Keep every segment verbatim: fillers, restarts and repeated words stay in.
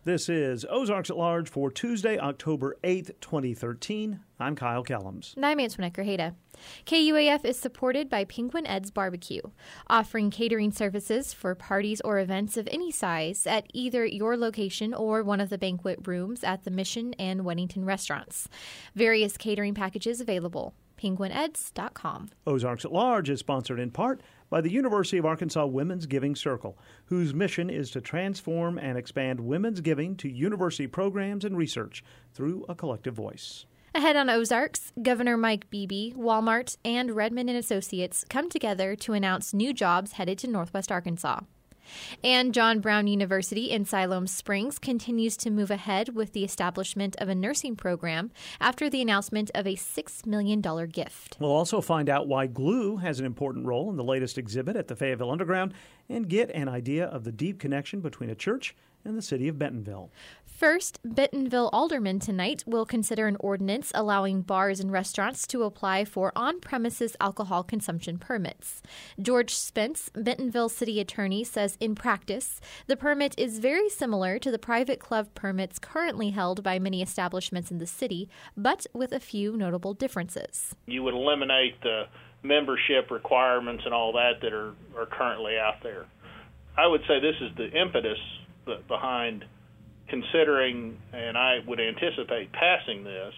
This is Ozarks at Large for Tuesday, October eighth, twenty thirteen. I'm Kyle Kellums. And I'm Antoinette Grajeda. K U A F is supported by Penguin Ed's Barbecue, offering catering services for parties or events of any size at either your location or one of the banquet rooms at the Mission and Weddington restaurants. Various catering packages available. penguin eds dot com. Ozarks at Large is sponsored in part by the University of Arkansas Women's Giving Circle, whose mission is to transform and expand women's giving to university programs and research through a collective voice. Ahead on Ozarks, Governor Mike Beebe, Walmart, and Redmond and Associates come together to announce new jobs headed to Northwest Arkansas. And John Brown University in Siloam Springs continues to move ahead with the establishment of a nursing program after the announcement of a six million dollars gift. We'll also find out why glue has an important role in the latest exhibit at the Fayetteville Underground and get an idea of the deep connection between a church and the city of Bentonville. First, Bentonville aldermen tonight will consider an ordinance allowing bars and restaurants to apply for on-premises alcohol consumption permits. George Spence, Bentonville city attorney, says in practice, the permit is very similar to the private club permits currently held by many establishments in the city, but with a few notable differences. You would eliminate the membership requirements and all that that are, are currently out there. I would say this is the impetus behind considering, and I would anticipate passing this,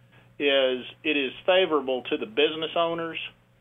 is it is favorable to the business owners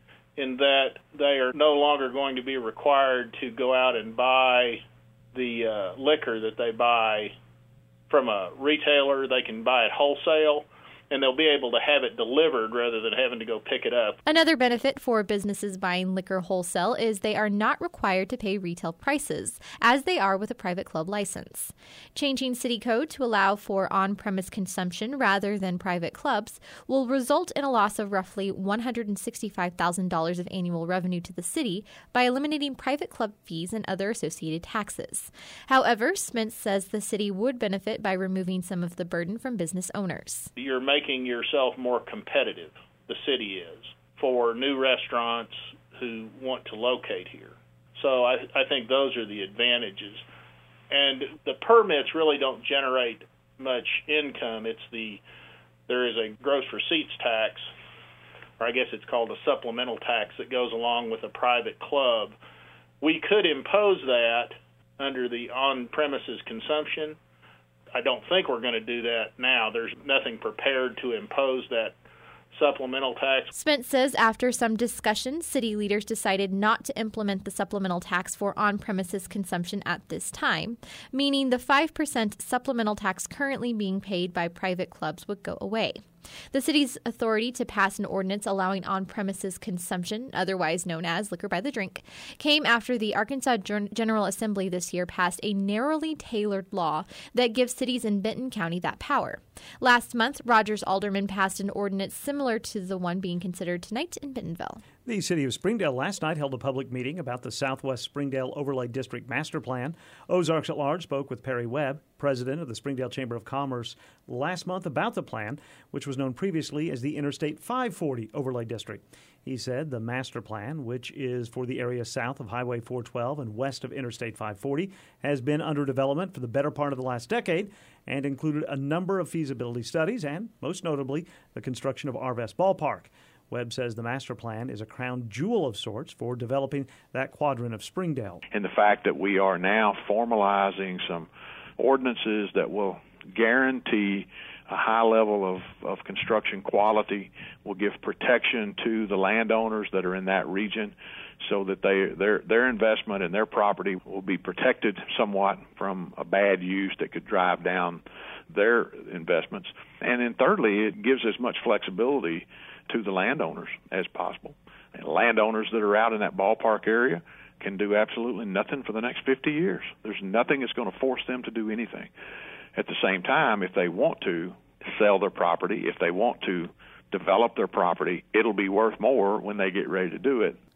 in that they are no longer going to be required to go out and buy the uh, liquor that they buy from a retailer. They can buy it wholesale, and they'll be able to have it delivered rather than having to go pick it up. Another benefit for businesses buying liquor wholesale is they are not required to pay retail prices, as they are with a private club license. Changing city code to allow for on-premise consumption rather than private clubs will result in a loss of roughly one hundred sixty-five thousand dollars of annual revenue to the city by eliminating private club fees and other associated taxes. However, Spence says the city would benefit by removing some of the burden from business owners. You're making yourself more competitive, the city is, for new restaurants who want to locate here. So I, I think those are the advantages. And the permits really don't generate much income. It's the there is a gross receipts tax, or I guess it's called a supplemental tax that goes along with a private club. We could impose that under the on-premises consumption. I don't think we're going to do that now. There's nothing prepared to impose that supplemental tax. Spence says after some discussion, city leaders decided not to implement the supplemental tax for on-premises consumption at this time, meaning the five percent supplemental tax currently being paid by private clubs would go away. The city's authority to pass an ordinance allowing on-premises consumption, otherwise known as liquor by the drink, came after the Arkansas General Assembly this year passed a narrowly tailored law that gives cities in Benton County that power. Last month, Rogers aldermen passed an ordinance similar to the one being considered tonight in Bentonville. The City of Springdale last night held a public meeting about the Southwest Springdale Overlay District Master Plan. Ozarks at Large spoke with Perry Webb, president of the Springdale Chamber of Commerce, last month about the plan, which was known previously as the Interstate five forty Overlay District. He said the master plan, which is for the area south of Highway four twelve and west of Interstate five forty, has been under development for the better part of the last decade and included a number of feasibility studies and, most notably, the construction of Arvest Ballpark. Webb says the master plan is a crown jewel of sorts for developing that quadrant of Springdale. And the fact that we are now formalizing some ordinances that will guarantee a high level of, of construction quality, will give protection to the landowners that are in that region so that they their their investment and their property will be protected somewhat from a bad use that could drive down their investments. And then thirdly, it gives as much flexibility to the landowners as possible. And landowners that are out in that ballpark area can do absolutely nothing for the next fifty years. There's nothing that's going to force them to do anything. At the same time, if they want to sell their property, if they want to develop their property, it'll be worth more when they get ready to do it.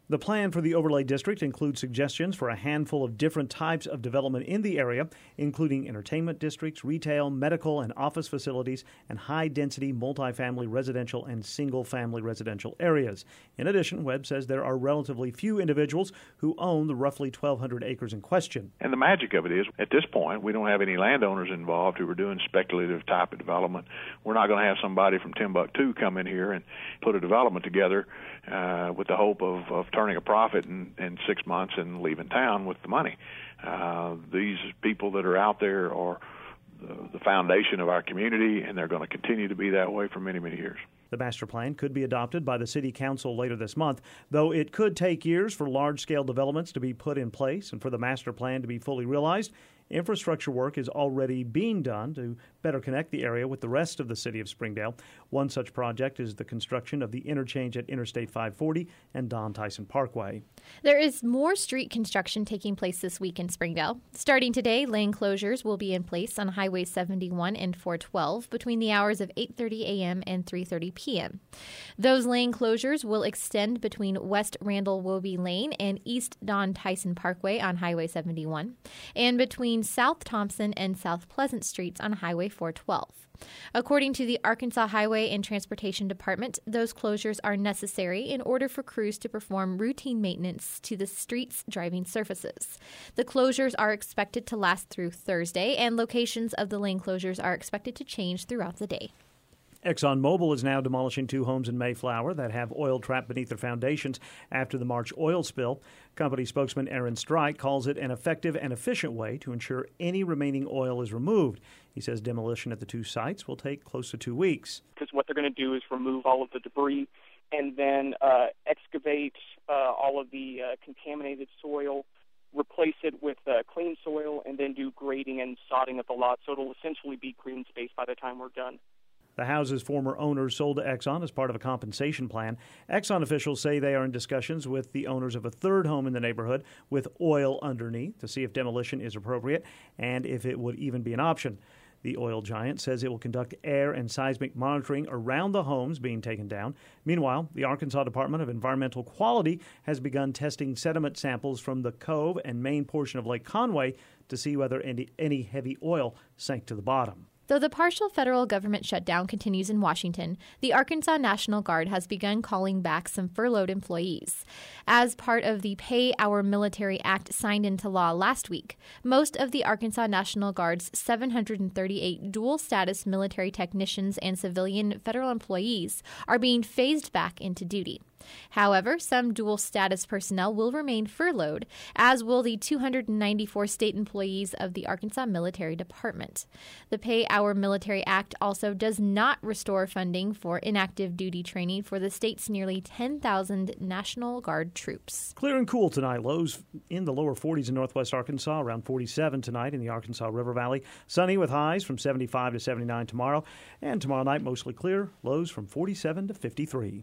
The plan for the overlay district includes suggestions for a handful of different types of development in the area, including entertainment districts, retail, medical, and office facilities, and high-density multifamily residential and single-family residential areas. In addition, Webb says there are relatively few individuals who own the roughly twelve hundred acres in question. And the magic of it is, at this point, we don't have any landowners involved who are doing speculative type of development. We're not going to have somebody from Timbuktu come in here and put a development together uh, with the hope of, of turning a profit in, in six months and leaving town with the money. Uh, these people that are out there are the, the foundation of our community, and they're going to continue to be that way for many, many years. The master plan could be adopted by the City Council later this month, though it could take years for large-scale developments to be put in place and for the master plan to be fully realized. Infrastructure work is already being done to better connect the area with the rest of the city of Springdale. One such project is the construction of the interchange at Interstate five forty and Don Tyson Parkway. There is more street construction taking place this week in Springdale. Starting today, lane closures will be in place on Highway seventy-one and four twelve between the hours of eight thirty a.m. and three thirty p.m. Those lane closures will extend between West Randall Wobie Lane and East Don Tyson Parkway on Highway seventy-one, and between South Thompson and South Pleasant Streets on Highway four twelve. According to the Arkansas Highway and Transportation Department, those closures are necessary in order for crews to perform routine maintenance to the street's driving surfaces. The closures are expected to last through Thursday, and locations of the lane closures are expected to change throughout the day. ExxonMobil is now demolishing two homes in Mayflower that have oil trapped beneath their foundations after the March oil spill. Company spokesman Aaron Strike calls it an effective and efficient way to ensure any remaining oil is removed. He says demolition at the two sites will take close to two weeks. Because what they're going to do is remove all of the debris and then uh, excavate uh, all of the uh, contaminated soil, replace it with uh, clean soil, and then do grading and sodding of the lot. So it'll essentially be green space by the time we're done. The house's former owners sold to Exxon as part of a compensation plan. Exxon officials say they are in discussions with the owners of a third home in the neighborhood with oil underneath to see if demolition is appropriate and if it would even be an option. The oil giant says it will conduct air and seismic monitoring around the homes being taken down. Meanwhile, the Arkansas Department of Environmental Quality has begun testing sediment samples from the cove and main portion of Lake Conway to see whether any, any heavy oil sank to the bottom. Though the partial federal government shutdown continues in Washington, the Arkansas National Guard has begun calling back some furloughed employees. As part of the Pay Our Military Act signed into law last week, most of the Arkansas National Guard's seven hundred thirty-eight dual-status military technicians and civilian federal employees are being phased back into duty. However, some dual-status personnel will remain furloughed, as will the two hundred ninety-four state employees of the Arkansas Military Department. The Pay Our Military Act also does not restore funding for inactive duty training for the state's nearly ten thousand National Guard troops. Clear and cool tonight. Lows in the lower forties in northwest Arkansas, around forty-seven tonight in the Arkansas River Valley. Sunny with highs from seventy-five to seventy-nine tomorrow. And tomorrow night, mostly clear. Lows from forty-seven to fifty-three.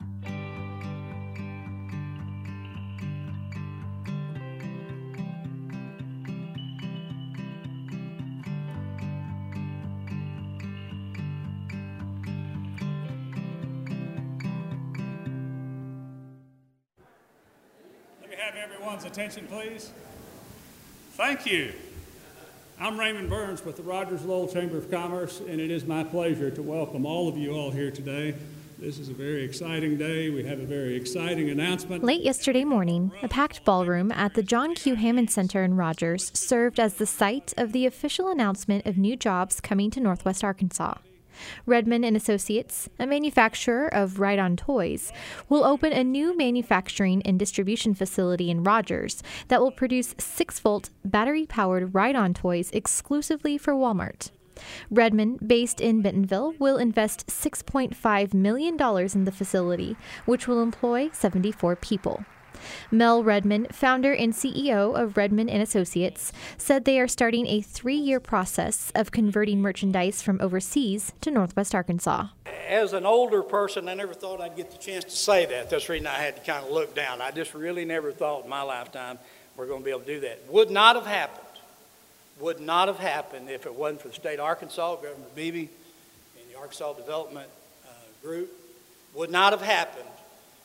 Have everyone's attention, please. Thank you. I'm Raymond Burns with the Rogers Lowell Chamber of Commerce, and it is my pleasure to welcome all of you all here today. This is a very exciting day. We have a very exciting announcement. Late yesterday morning, a packed ballroom at the John Q. Hammond Center in Rogers served as the site of the official announcement of new jobs coming to Northwest Arkansas. Redmond and Associates, a manufacturer of Ride-On toys, will open a new manufacturing and distribution facility in Rogers that will produce six-volt battery-powered Ride-On toys exclusively for Walmart. Redmond, based in Bentonville, will invest six point five million dollars in the facility, which will employ seventy-four people. Mel Redmond, founder and C E O of Redmond and Associates, said they are starting a three-year process of converting merchandise from overseas to Northwest Arkansas. As an older person, I never thought I'd get the chance to say that. That's the reason I had to kind of look down. I just really never thought in my lifetime we're going to be able to do that. Would not have happened. Would not have happened if it wasn't for the state of Arkansas, Governor Beebe, and the Arkansas Development uh, Group. Would not have happened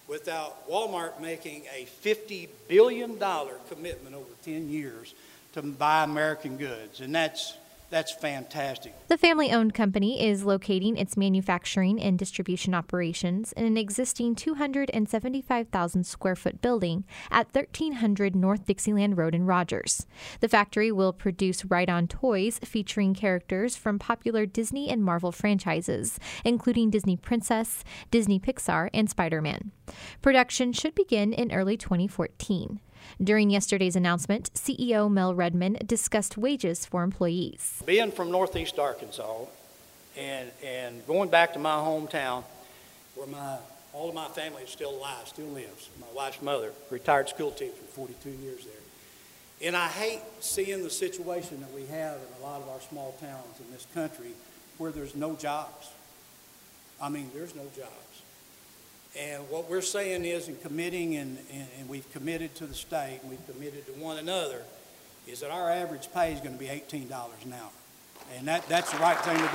without Walmart making a fifty billion dollars commitment over ten years to buy American goods, and that's That's fantastic. The family-owned company is locating its manufacturing and distribution operations in an existing two hundred seventy-five thousand square foot building at thirteen hundred North Dixieland Road in Rogers. The factory will produce Ride-On toys featuring characters from popular Disney and Marvel franchises, including Disney Princess, Disney Pixar, and Spider-Man. Production should begin in early twenty fourteen. During yesterday's announcement, C E O Mel Redman discussed wages for employees. Being from Northeast Arkansas and and going back to my hometown where my all of my family is still alive, still lives. My wife's mother, retired school teacher, forty-two years there. And I hate seeing the situation that we have in a lot of our small towns in this country where there's no jobs. I mean, there's no jobs. And what we're saying is, and committing, and, and, and we've committed to the state, and we've committed to one another, is that our average pay is going to be eighteen dollars an hour. And that, that's the right thing to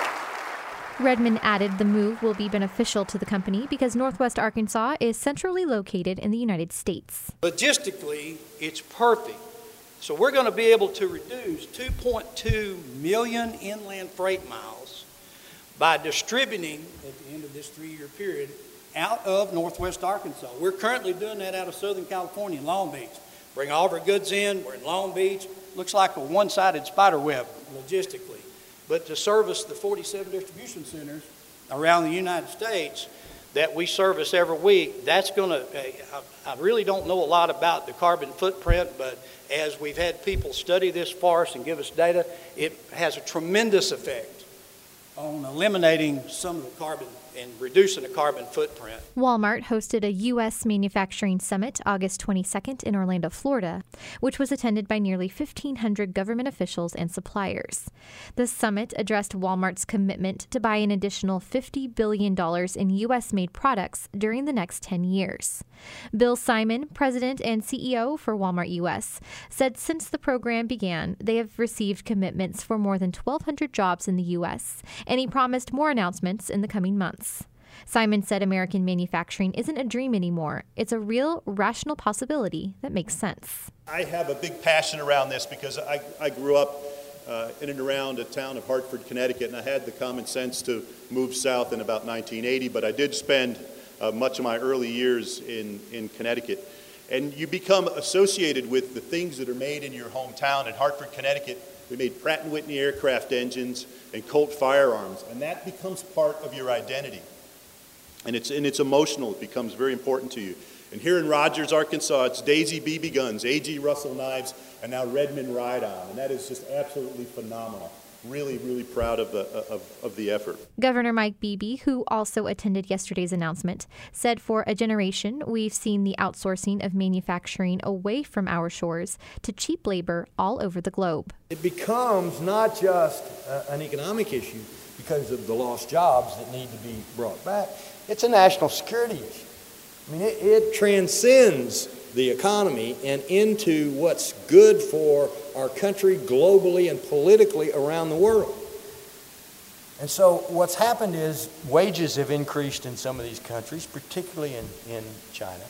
do. Redman added the move will be beneficial to the company because Northwest Arkansas is centrally located in the United States. Logistically, it's perfect. So we're going to be able to reduce two point two million inland freight miles by distributing, at the end of this three-year period, out of Northwest Arkansas. We're currently doing that out of Southern California in Long Beach. Bring all of our goods in, we're in Long Beach. Looks like a one-sided spider web logistically. But to service the forty-seven distribution centers around the United States that we service every week, that's going to, I really don't know a lot about the carbon footprint, but as we've had people study this for us and give us data, it has a tremendous effect on eliminating some of the carbon and reducing the carbon footprint. Walmart hosted a U S Manufacturing Summit August twenty-second in Orlando, Florida, which was attended by nearly fifteen hundred government officials and suppliers. The summit addressed Walmart's commitment to buy an additional fifty billion dollars in U S-made products during the next ten years. Bill Simon, president and C E O for Walmart U S, said since the program began, they have received commitments for more than twelve hundred jobs in the U S, and he promised more announcements in the coming months. Simon said American manufacturing isn't a dream anymore. It's a real, rational possibility that makes sense. I have a big passion around this because I, I grew up uh, in and around a town of Hartford, Connecticut, and I had the common sense to move south in about nineteen eighty, but I did spend uh, much of my early years in, in Connecticut. And you become associated with the things that are made in your hometown. In Hartford, Connecticut, we made Pratt and Whitney aircraft engines and Colt firearms, and that becomes part of your identity. And it's, and it's emotional. It becomes very important to you. And here in Rogers, Arkansas, it's Daisy B B guns, A G Russell knives, and now Redman Ride-On. And that is just absolutely phenomenal. Really, really proud of the, of, of the effort. Governor Mike Beebe, who also attended yesterday's announcement, said for a generation, we've seen the outsourcing of manufacturing away from our shores to cheap labor all over the globe. It becomes not just uh, an economic issue because of the lost jobs that need to be brought back. It's a national security issue. I mean, it, it transcends the economy and into what's good for our country globally and politically around the world. And so what's happened is wages have increased in some of these countries, particularly in, in China.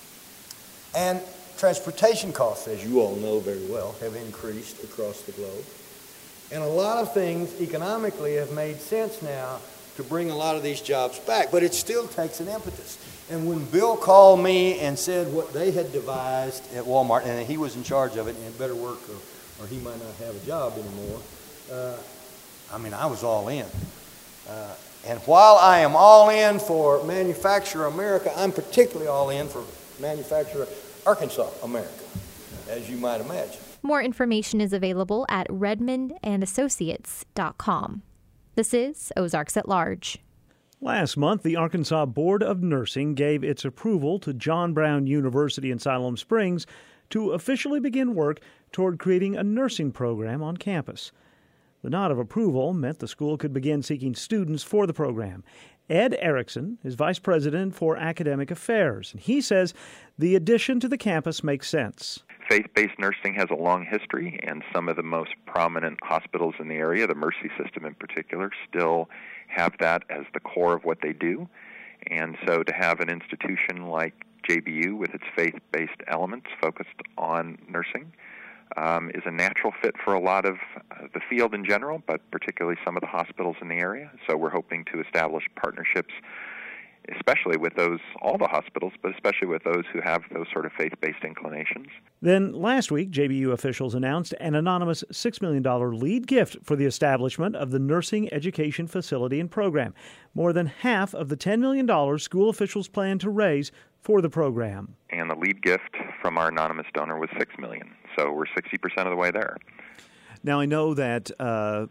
And transportation costs, as you all know very well, have increased across the globe. And a lot of things economically have made sense now to bring a lot of these jobs back, but it still takes an impetus. And when Bill called me and said what they had devised at Walmart, and he was in charge of it, and it better work or, or he might not have a job anymore, uh, I mean, I was all in. Uh, and while I am all in for Manufacture America, I'm particularly all in for Manufacture Arkansas America, as you might imagine. More information is available at redmond and associates dot com. This is Ozarks at Large. Last month, the Arkansas Board of Nursing gave its approval to John Brown University in Siloam Springs to officially begin work toward creating a nursing program on campus. The nod of approval meant the school could begin seeking students for the program. Ed Erickson is vice president for academic affairs, and he says the addition to the campus makes sense. Faith-based nursing has a long history, and some of the most prominent hospitals in the area, the Mercy system in particular, still have that as the core of what they do. And so to have an institution like J B U with its faith-based elements focused on nursing um, is a natural fit for a lot of uh, the field in general, but particularly some of the hospitals in the area. So we're hoping to establish partnerships, especially with those, all the hospitals, but especially with those who have those sort of faith-based inclinations. Then last week, J B U officials announced an anonymous six million dollars lead gift for the establishment of the Nursing Education Facility and Program, more than half of the ten million dollars school officials plan to raise for the program. And the lead gift from our anonymous donor was six million dollars, so we're sixty percent of the way there. Now, I know that uh,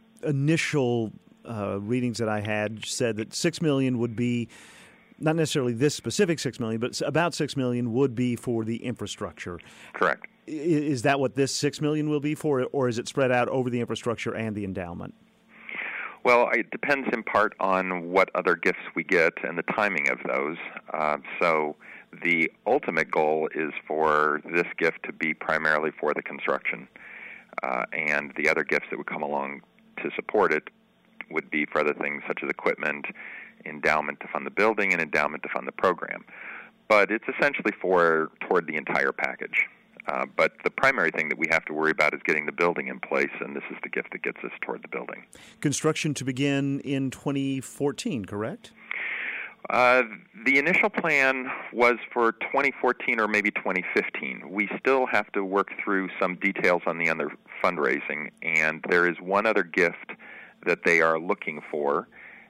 initial Uh, readings that I had said that six million would be not necessarily this specific six million, but about six million would be for the infrastructure. Correct. I, is that what this six million will be for, or is it spread out over the infrastructure and the endowment? Well, it depends in part on what other gifts we get and the timing of those. Uh, so the ultimate goal is for this gift to be primarily for the construction, uh, and the other gifts that would come along to support it would be for other things such as equipment, endowment to fund the building, and endowment to fund the program. But it's essentially for toward the entire package. Uh, but the primary thing that we have to worry about is getting the building in place, and this is the gift that gets us toward the building. Construction to begin in twenty fourteen, correct? Uh, the initial plan was for twenty fourteen or maybe twenty fifteen. We still have to work through some details on the other fundraising, and there is one other gift that they are looking for,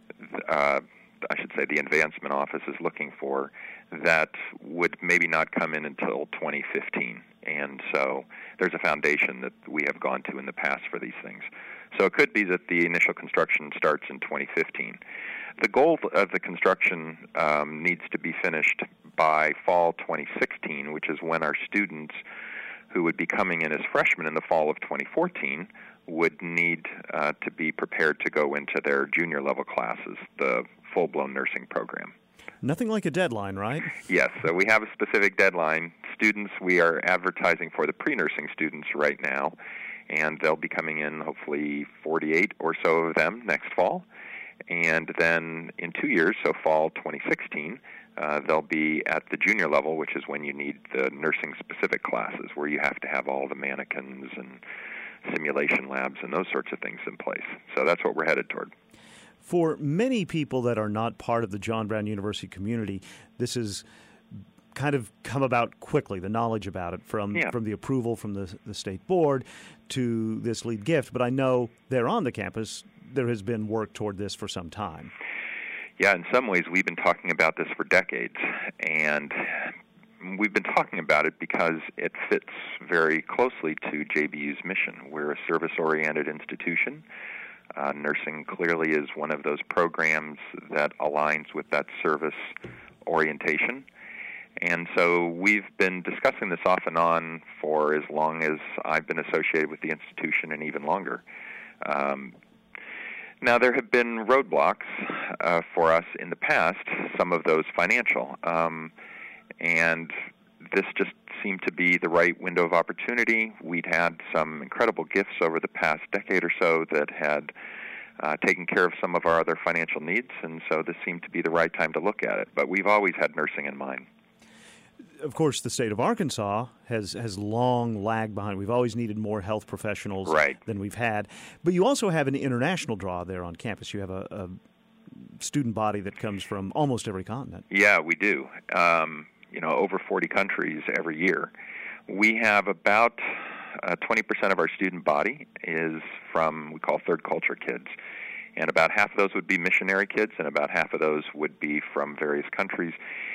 uh, I should say the advancement office is looking for, that would maybe not come in until twenty fifteen. And so there's a foundation that we have gone to in the past for these things. So it could be that the initial construction starts in twenty fifteen. The goal of the construction um, needs to be finished by fall twenty sixteen, which is when our students who would be coming in as freshmen in the fall of twenty fourteen would need uh, to be prepared to go into their junior level classes, the full-blown nursing program. Nothing like a deadline, right? Yes, so we have a specific deadline. Students, we are advertising for the pre-nursing students right now, and they'll be coming in hopefully forty-eight or so of them next fall. And then in two years, so fall twenty sixteen, uh, they'll be at the junior level, which is when you need the nursing-specific classes, where you have to have all the mannequins and simulation labs and those sorts of things in place. So that's what we're headed toward. For many people that are not part of the John Brown University community, this has kind of come about quickly, the knowledge about it, from, yeah. from the approval from the, the state board to this lead gift. But I know there on the campus, there has been work toward this for some time. Yeah, in some ways, we've been talking about this for decades, and we've been talking about it because it fits very closely to J B U's mission. We're a service-oriented institution. Uh, nursing clearly is one of those programs that aligns with that service orientation. And so we've been discussing this off and on for as long as I've been associated with the institution and even longer. Um, now, there have been roadblocks uh, for us in the past, some of those financial. Um, and this just seemed to be the right window of opportunity. We'd had some incredible gifts over the past decade or so that had uh, taken care of some of our other financial needs, and so this seemed to be the right time to look at it. But we've always had nursing in mind. Of course, the state of Arkansas has, has long lagged behind. We've always needed more health professionals right. than we've had. But you also have an international draw there on campus. You have a, a student body that comes from almost every continent. Yeah, we do. Um, you know, over forty countries every year. We have about uh, twenty percent of our student body is from, we call third culture kids. And about half of those would be missionary kids, and about half of those would be from various countries.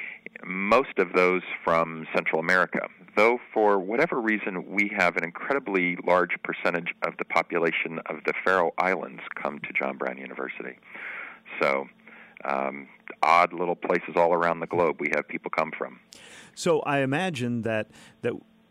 Most of those from Central America, though for whatever reason we have an incredibly large percentage of the population of the Faroe Islands come to John Brown University. So um, odd little places all around the globe we have people come from. So I imagine that that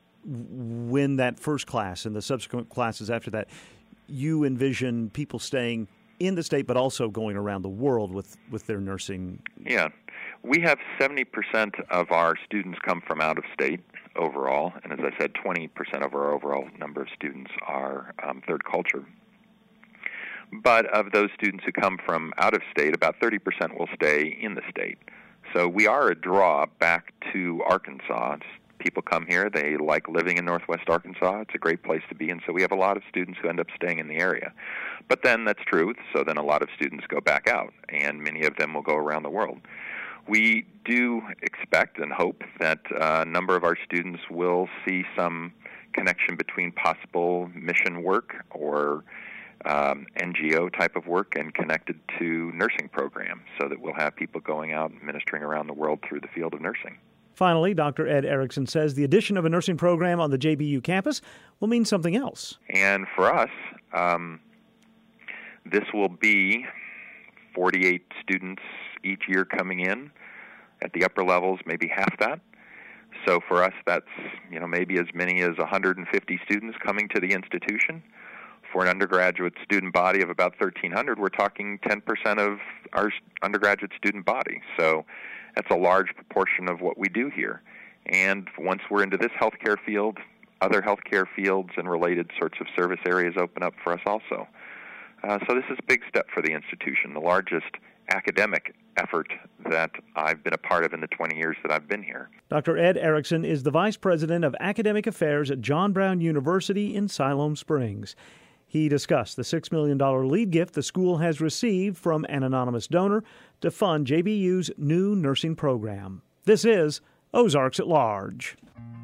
when that first class and the subsequent classes after that, you envision people staying in the state but also going around the world with, with their nursing. Yeah. We have seventy percent of our students come from out of state overall, and as I said, twenty percent of our overall number of students are um, third culture. But of those students who come from out of state, about thirty percent will stay in the state. So we are a draw back to Arkansas. It's, people come here, they like living in Northwest Arkansas. It's a great place to be, and so we have a lot of students who end up staying in the area. But then that's true, so then a lot of students go back out, and many of them will go around the world. We do expect and hope that a number of our students will see some connection between possible mission work or um, N G O type of work and connected to nursing programs, so that we'll have people going out and ministering around the world through the field of nursing. Finally, Doctor Ed Erickson says the addition of a nursing program on the J B U campus will mean something else. And for us, um, this will be forty-eight students each year coming in. At the upper levels, maybe half that. So for us, that's, you know, maybe as many as one hundred fifty students coming to the institution. For an undergraduate student body of about thirteen hundred, we're talking ten percent of our undergraduate student body. So that's a large proportion of what we do here. And once we're into this healthcare field, other healthcare fields and related sorts of service areas open up for us also. Uh, so this is a big step for the institution, the largest academic effort that I've been a part of in the twenty years that I've been here. Doctor Ed Erickson is the Vice President of Academic Affairs at John Brown University in Siloam Springs. He discussed the six million dollars lead gift the school has received from an anonymous donor to fund J B U's new nursing program. This is Ozarks at Large.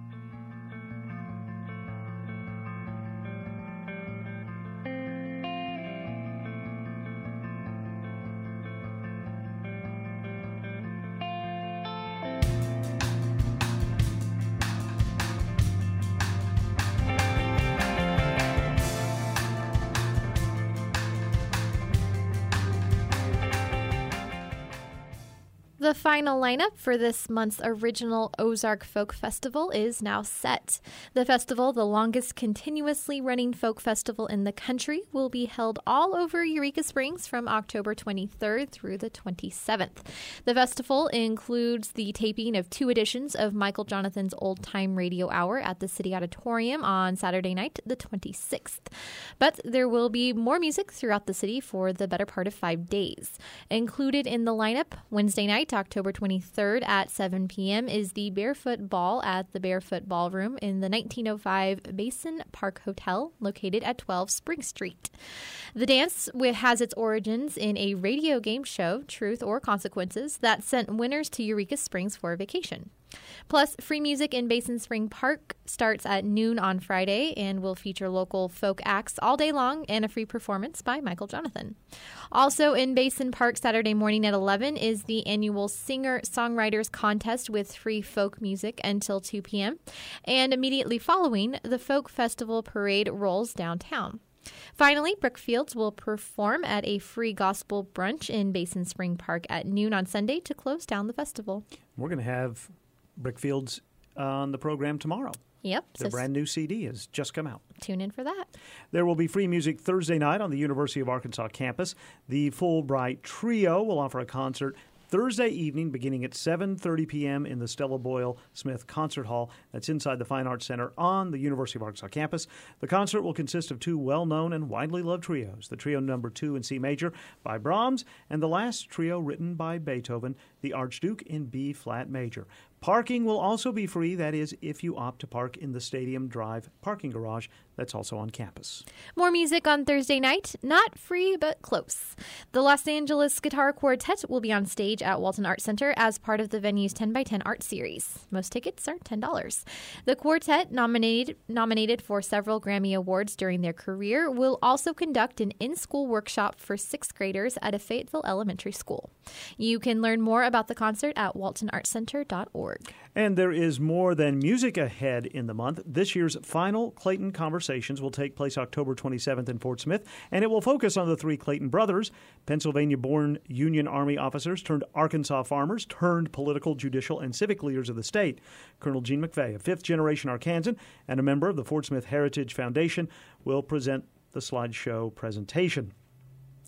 The final lineup for this month's original Ozark Folk Festival is now set. The festival, the longest continuously running folk festival in the country, will be held all over Eureka Springs from October twenty-third through the twenty-seventh. The festival includes the taping of two editions of Michael Jonathan's Old Time Radio Hour at the City Auditorium on Saturday night, the twenty-sixth. But there will be more music throughout the city for the better part of five days. Included in the lineup, Wednesday night, October twenty-third at seven p.m. is the Barefoot Ball at the Barefoot Ballroom in the nineteen oh five Basin Park Hotel located at twelve Spring Street. The dance has its origins in a radio game show, Truth or Consequences, that sent winners to Eureka Springs for a vacation. Plus, free music in Basin Spring Park starts at noon on Friday and will feature local folk acts all day long and a free performance by Michael Jonathan. Also in Basin Park Saturday morning at eleven is the annual Singer-Songwriters Contest with free folk music until two p.m. And immediately following, the Folk Festival Parade rolls downtown. Finally, Brookfields will perform at a free gospel brunch in Basin Spring Park at noon on Sunday to close down the festival. We're going to have Brookfields on the program tomorrow. Yep. Their so brand new C D has just come out. Tune in for that. There will be free music Thursday night on the University of Arkansas campus. The Fulbright Trio will offer a concert Thursday evening beginning at seven thirty p.m. in the Stella Boyle Smith Concert Hall. That's inside the Fine Arts Center on the University of Arkansas campus. The concert will consist of two well-known and widely loved trios, the Trio Number two in C Major by Brahms and the last trio written by Beethoven, the Archduke in B-flat major. Parking will also be free, that is, if you opt to park in the Stadium Drive parking garage that's also on campus. More music on Thursday night, not free but close. The Los Angeles Guitar Quartet will be on stage at Walton Art Center as part of the venue's ten by ten art series. Most tickets are ten dollars. The quartet, nominated nominated for several Grammy Awards during their career, will also conduct an in-school workshop for sixth graders at a Fayetteville elementary school. You can learn more about the concert at walton art center dot org. And there is more than music ahead in the month. This year's final Clayton Conversations will take place October twenty-seventh in Fort Smith, and it will focus on the three Clayton brothers, Pennsylvania-born Union Army officers turned Arkansas farmers turned political, judicial, and civic leaders of the state. Colonel Gene McVeigh, a fifth-generation Arkansan and a member of the Fort Smith Heritage Foundation, will present the slideshow presentation.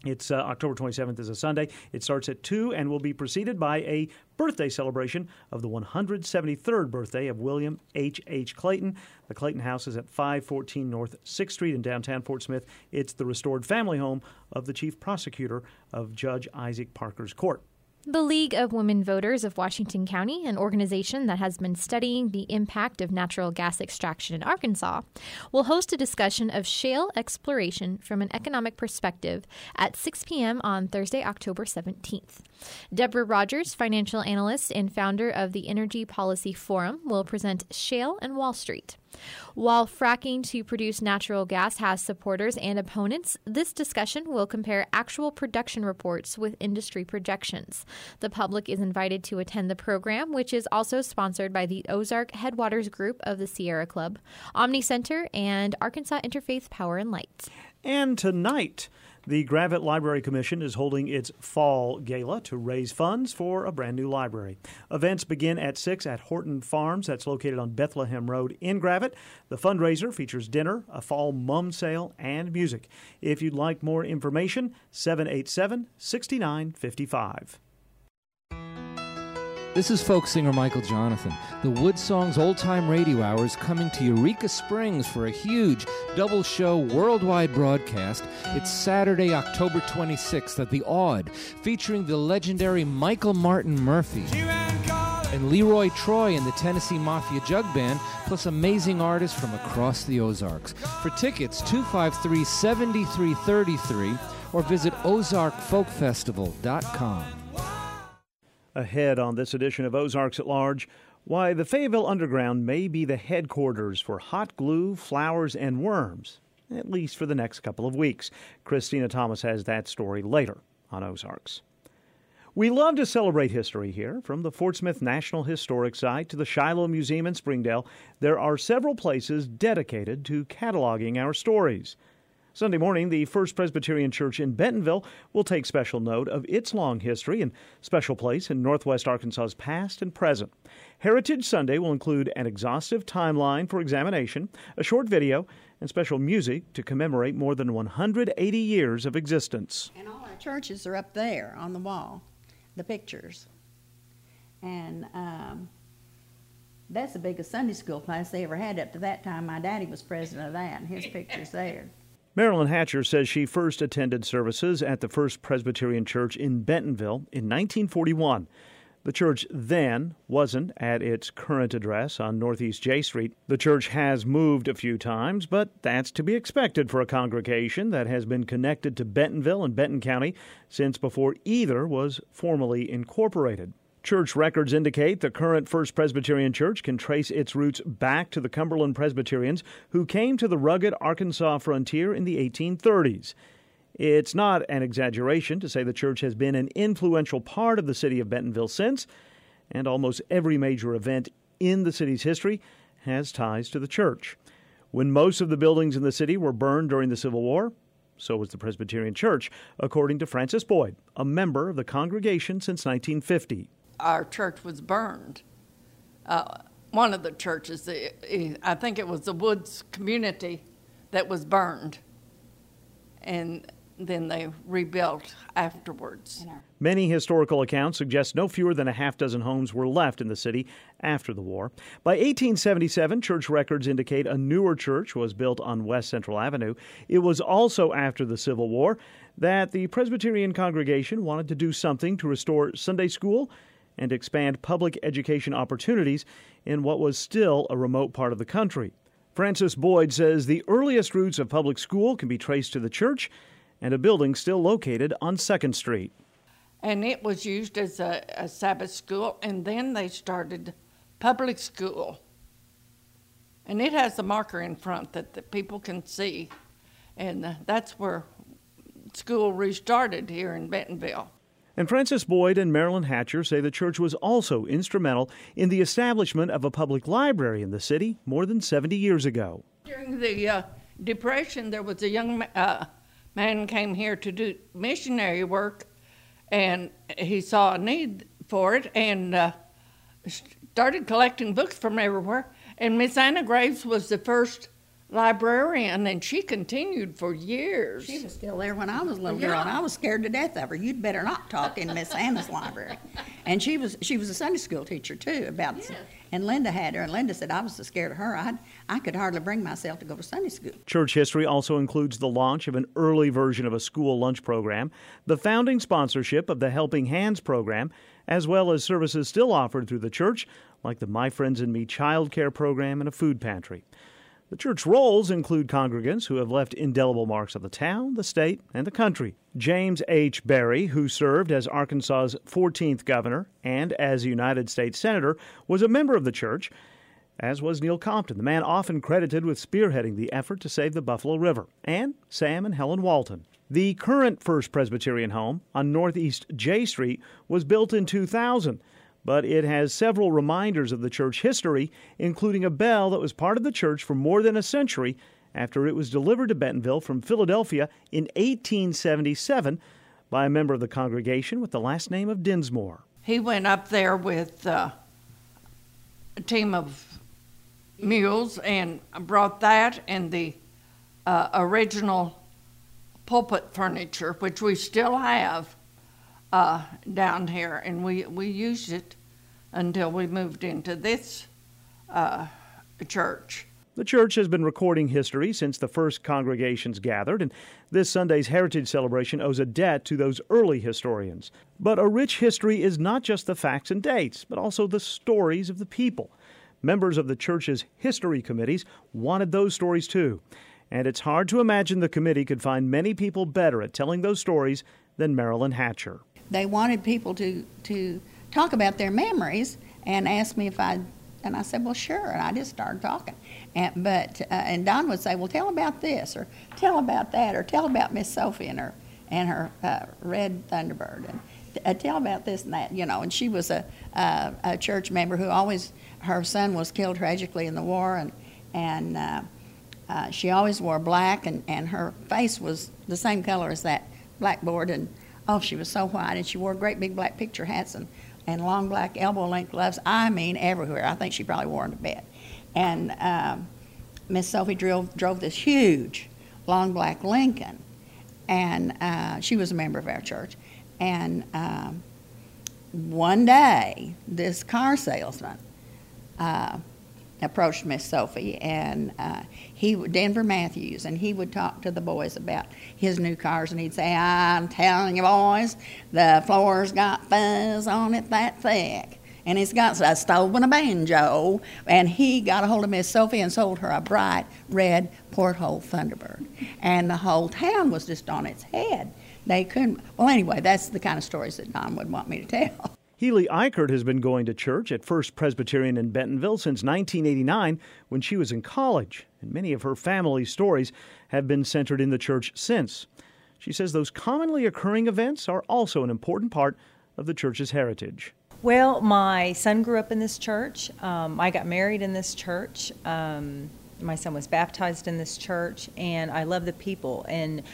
It's uh, October twenty-seventh is a Sunday. It starts at two and will be preceded by a birthday celebration of the one hundred seventy-third birthday of William H H. Clayton. The Clayton House is at five fourteen North sixth Street in downtown Fort Smith. It's the restored family home of the chief prosecutor of Judge Isaac Parker's court. The League of Women Voters of Washington County, an organization that has been studying the impact of natural gas extraction in Arkansas, will host a discussion of shale exploration from an economic perspective at six p.m. on Thursday, October seventeenth. Deborah Rogers, financial analyst and founder of the Energy Policy Forum, will present Shale and Wall Street. While fracking to produce natural gas has supporters and opponents, this discussion will compare actual production reports with industry projections. The public is invited to attend the program, which is also sponsored by the Ozark Headwaters Group of the Sierra Club, Omni Center, and Arkansas Interfaith Power and Light. And tonight, the Gravette Library Commission is holding its Fall Gala to raise funds for a brand new library. Events begin at six at Horton Farms. That's located on Bethlehem Road in Gravette. The fundraiser features dinner, a fall mum sale, and music. If you'd like more information, seven eight seven, six nine five five. This is folk singer Michael Jonathan. The Wood Songs Old Time Radio Hour is coming to Eureka Springs for a huge double show worldwide broadcast. It's Saturday, October twenty-sixth at the Aud, featuring the legendary Michael Martin Murphey and Leroy Troy and the Tennessee Mafia Jug Band, plus amazing artists from across the Ozarks. For tickets, two five three, seven three three three or visit ozark folk festival dot com. Ahead on this edition of Ozarks at Large, why the Fayetteville Underground may be the headquarters for hot glue, flowers, and worms, at least for the next couple of weeks. Christina Thomas has that story later on Ozarks. We love to celebrate history here. From the Fort Smith National Historic Site to the Shiloh Museum in Springdale, there are several places dedicated to cataloging our stories. Sunday morning, the First Presbyterian Church in Bentonville will take special note of its long history and special place in Northwest Arkansas's past and present. Heritage Sunday will include an exhaustive timeline for examination, a short video, and special music to commemorate more than one hundred eighty years of existence. And all our churches are up there on the wall, the pictures. And um, that's the biggest Sunday school class they ever had up to that time. My daddy was president of that, and his picture's there. Marilyn Hatcher says she first attended services at the First Presbyterian Church in Bentonville in nineteen forty-one. The church then wasn't at its current address on Northeast J Street. The church has moved a few times, but that's to be expected for a congregation that has been connected to Bentonville and Benton County since before either was formally incorporated. Church records indicate the current First Presbyterian Church can trace its roots back to the Cumberland Presbyterians who came to the rugged Arkansas frontier in the eighteen thirties. It's not an exaggeration to say the church has been an influential part of the city of Bentonville since, and almost every major event in the city's history has ties to the church. When most of the buildings in the city were burned during the Civil War, so was the Presbyterian Church, according to Frances Boyd, a member of the congregation since nineteen fifty. Our church was burned. Uh, one of the churches, I think it was the Woods community that was burned, and then they rebuilt afterwards. Many historical accounts suggest no fewer than a half dozen homes were left in the city after the war. By eighteen seventy-seven, church records indicate a newer church was built on West Central Avenue. It was also after the Civil War that the Presbyterian congregation wanted to do something to restore Sunday school and expand public education opportunities in what was still a remote part of the country. Frances Boyd says the earliest roots of public school can be traced to the church and a building still located on second Street. And it was used as a, a Sabbath school, and then they started public school. And it has a marker in front that the people can see, and uh, that's where school restarted here in Bentonville. And Frances Boyd and Marilyn Hatcher say the church was also instrumental in the establishment of a public library in the city more than seventy years ago. During the uh, Depression, there was a young uh, man came here to do missionary work, and he saw a need for it and uh, started collecting books from everywhere. And Miss Anna Graves was the first librarian, and she continued for years. She was still there when I was a little girl, and I was scared to death of her. You'd better not talk in Miss Anna's library. And she was she was a Sunday school teacher too. About yes. And Linda had her, and Linda said I was so scared of her, I I could hardly bring myself to go to Sunday school. Church history also includes the launch of an early version of a school lunch program, the founding sponsorship of the Helping Hands program, as well as services still offered through the church, like the My Friends and Me child care program and a food pantry. The church roles include congregants who have left indelible marks on the town, the state, and the country. James H. Berry, who served as Arkansas's fourteenth governor and as a United States senator, was a member of the church, as was Neil Compton, the man often credited with spearheading the effort to save the Buffalo River, and Sam and Helen Walton. The current First Presbyterian home on Northeast J Street was built in two thousand, but it has several reminders of the church history, including a bell that was part of the church for more than a century after it was delivered to Bentonville from Philadelphia in eighteen seventy-seven by a member of the congregation with the last name of Dinsmore. He went up there with uh, a team of mules and brought that and the uh, original pulpit furniture, which we still have Uh, down here, and we, we used it until we moved into this uh, church. The church has been recording history since the first congregations gathered, and this Sunday's Heritage Celebration owes a debt to those early historians. But a rich history is not just the facts and dates, but also the stories of the people. Members of the church's history committees wanted those stories too, and it's hard to imagine the committee could find many people better at telling those stories than Marilyn Hatcher. They wanted people to, to talk about their memories and asked me if I'd, and I said, well, sure, and I just started talking. And, but, uh, and Don would say, well, tell about this, or tell about that, or tell about Miss Sophie and her, and her uh, red Thunderbird, and uh, tell about this and that, you know. And she was a, uh, a church member who always, her son was killed tragically in the war, and, and uh, uh, she always wore black, and, and her face was the same color as that blackboard, and oh, she was so white, and she wore great big black picture hats and, and long black elbow-length gloves. I mean, everywhere. I think she probably wore them to bed. And um, Miss Sophie drove, drove this huge, long black Lincoln, and uh, she was a member of our church. And um, one day, this car salesman uh, approached Miss Sophie, and uh, he, Denver Matthews, and he would talk to the boys about his new cars, and he'd say, I'm telling you boys, the floor's got fuzz on it that thick, and it's got a stove and a banjo, and he got a hold of Miss Sophie and sold her a bright red porthole Thunderbird, and the whole town was just on its head. They couldn't, well anyway, that's the kind of stories that Don would want me to tell. Healy Eichert has been going to church at First Presbyterian in Bentonville since nineteen eighty-nine when she was in college, and many of her family's stories have been centered in the church since. She says those commonly occurring events are also an important part of the church's heritage. Well, my son grew up in this church. Um, I got married in this church. Um, my son was baptized in this church, and I love the people. And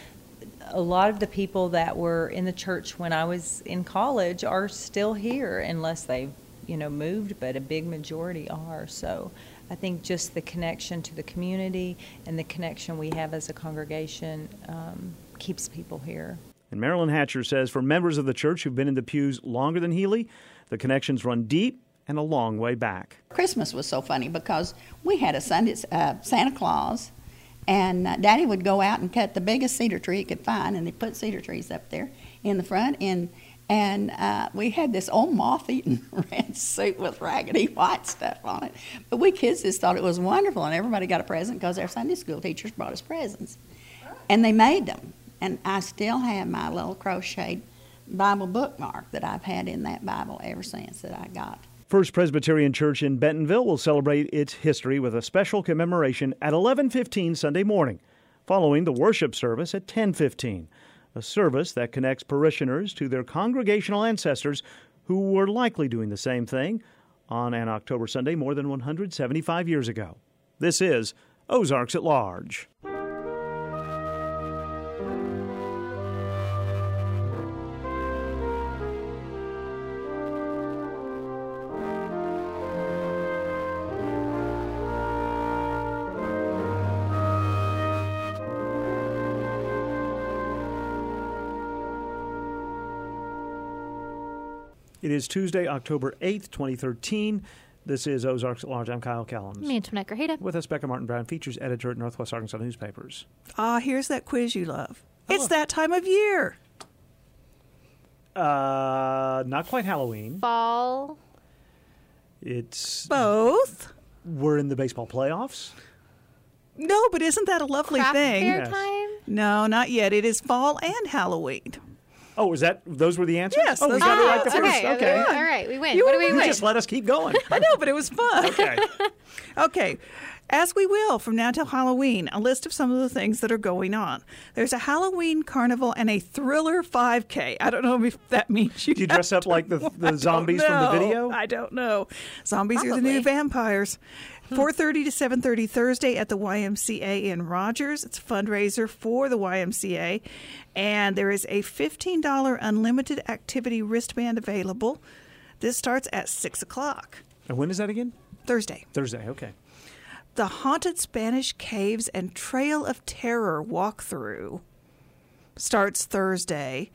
a lot of the people that were in the church when I was in college are still here, unless they've, you know, moved, but a big majority are. So I think just the connection to the community and the connection we have as a congregation um, keeps people here. And Marilyn Hatcher says for members of the church who've been in the pews longer than Healy, the connections run deep and a long way back. Christmas was so funny because we had a Sunday, uh, Santa Claus, and uh, Daddy would go out and cut the biggest cedar tree he could find, and they put cedar trees up there in the front. And and uh, we had this old moth-eaten red suit with raggedy white stuff on it. But we kids just thought it was wonderful, and everybody got a present because our Sunday school teachers brought us presents. And they made them. And I still have my little crocheted Bible bookmark that I've had in that Bible ever since that I got. First Presbyterian Church in Bentonville will celebrate its history with a special commemoration at eleven fifteen Sunday morning, following the worship service at ten fifteen, a service that connects parishioners to their congregational ancestors who were likely doing the same thing on an October Sunday more than one hundred seventy-five years ago. This is Ozarks at Large. It is Tuesday, October eighth, twenty thirteen. This is Ozarks at Large. I'm Kyle Kellums. Me, Antoinette Grajeda. With us, Becca Martin Brown, features editor at Northwest Arkansas Newspapers. Ah, here's that quiz you love. Hello. It's that time of year. Uh, not quite Halloween. Fall. It's both. We're in the baseball playoffs. No, but isn't that a lovely Craft thing? fair Yes. time? No, not yet. It is fall and Halloween. Oh, is that those were the answers? Yes, Oh, we those got are it the right the answers. first. Okay, Okay. okay. All right, we win. You what do we You win? just let us keep going. I know, but it was fun. Okay. Okay. As we will from now till Halloween, a list of some of the things that are going on. There's a Halloween carnival and a thriller five K. I don't know if that means you Do you dress up like the, the zombies from the video? I don't know. Zombies are the Probably. new vampires. four thirty to seven thirty Thursday at the Y M C A in Rogers. It's a fundraiser for the Y M C A. And there is a fifteen dollars unlimited activity wristband available. This starts at six o'clock. And when is that again? Thursday. Thursday, okay. The Haunted Spanish Caves and Trail of Terror walkthrough starts Thursday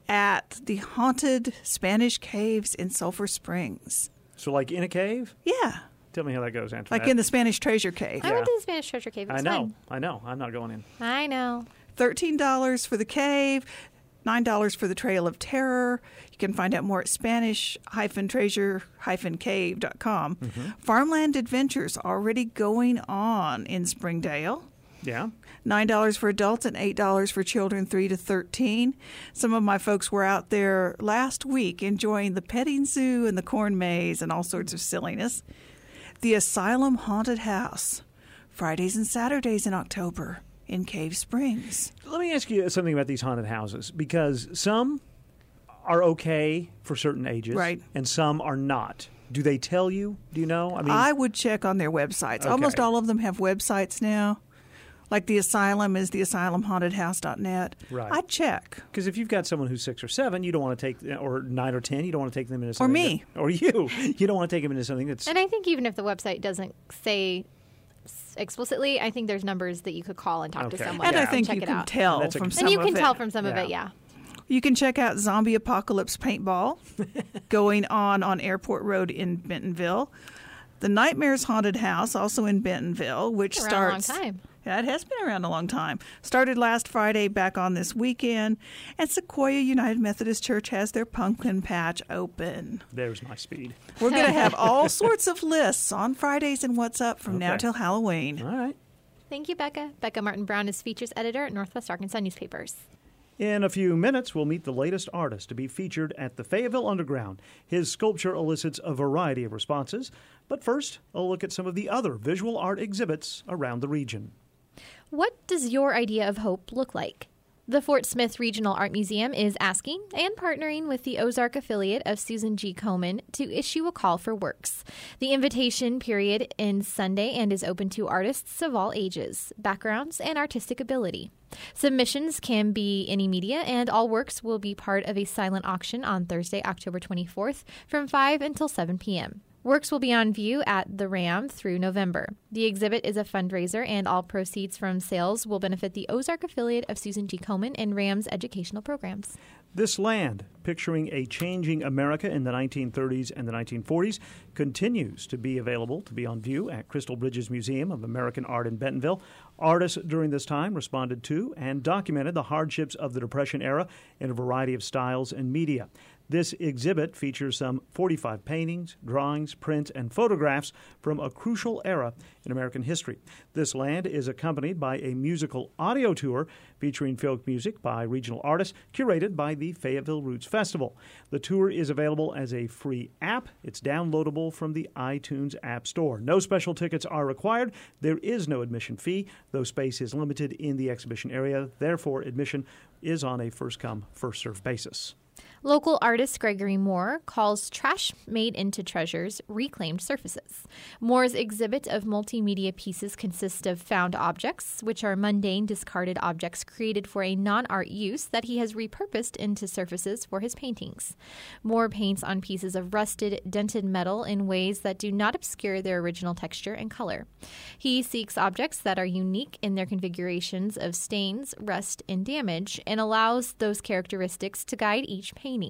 at the Haunted Spanish Caves in Sulphur Springs. So like in a cave? Yeah. Tell me how that goes, Antoinette. Like in the Spanish Treasure Cave. I went to the Spanish Treasure Cave. It I was know. fun. I know. I'm not going in. I know. thirteen dollars for the cave, nine dollars for the Trail of Terror. You can find out more at Spanish treasure cave dot com. Mm-hmm. Farmland Adventures already going on in Springdale. Yeah. nine dollars for adults and eight dollars for children three to thirteen. Some of my folks were out there last week enjoying the petting zoo and the corn maze and all sorts of silliness. The Asylum Haunted House, Fridays and Saturdays in October in Cave Springs. Let me ask you something about these haunted houses, because some are okay for certain ages, Right. and some are not. Do they tell you? Do you know? I mean, I would check on their websites. Okay. Almost all of them have websites now. Like the Asylum is the asylum haunted house dot net. Right. I'd check. because if you've got someone who's six or seven, you don't want to take, or nine or ten, you don't want to take them into something. me. that- or you. You don't want to take them into something that's. And I think even if the website doesn't say s- explicitly, I think there's numbers that you could call and talk Okay. to someone And to I think check you it can out. tell That's a- from And some And you of can it. tell from some of Yeah. it, yeah. You can check out Zombie Apocalypse Paintball going on on Airport Road in Bentonville. The Nightmares Haunted House, also in Bentonville, which Around starts. a long time. Yeah, it has been around a long time. Started last Friday, back on this weekend. And Sequoia United Methodist Church has their pumpkin patch open. There's my speed. We're going to have all sorts of lists on Fridays and What's Up from now Okay. till Halloween. All right. Thank you, Becca. Becca Martin Brown is features editor at Northwest Arkansas Newspapers. In a few minutes, we'll meet the latest artist to be featured at the Fayetteville Underground. His sculpture elicits a variety of responses. But first, a look at some of the other visual art exhibits around the region. What does your idea of hope look like? The Fort Smith Regional Art Museum is asking and partnering with the Ozark affiliate of Susan G. Komen to issue a call for works. The invitation period ends Sunday and is open to artists of all ages, backgrounds, and artistic ability. Submissions can be any media, and all works will be part of a silent auction on Thursday, October twenty-fourth from five until seven p.m. Works will be on view at the RAM through November. The exhibit is a fundraiser, and all proceeds from sales will benefit the Ozark affiliate of Susan G. Komen and RAM's educational programs. This Land, picturing a changing America in the nineteen thirties and the nineteen forties, continues to be available to be on view at Crystal Bridges Museum of American Art in Bentonville. Artists during this time responded to and documented the hardships of the Depression era in a variety of styles and media. This exhibit features some forty-five paintings, drawings, prints, and photographs from a crucial era in American history. This Land is accompanied by a musical audio tour featuring folk music by regional artists, curated by the Fayetteville Roots Festival. The tour is available as a free app. It's downloadable from the iTunes App Store. No special tickets are required. There is no admission fee, though space is limited in the exhibition area. Therefore, admission is on a first-come, first-served basis. Local artist Gregory Moore calls trash made into treasures reclaimed surfaces. Moore's exhibit of multimedia pieces consists of found objects, which are mundane, discarded objects created for a non-art use that he has repurposed into surfaces for his paintings. Moore paints on pieces of rusted, dented metal in ways that do not obscure their original texture and color. He seeks objects that are unique in their configurations of stains, rust, and damage, and allows those characteristics to guide each painting.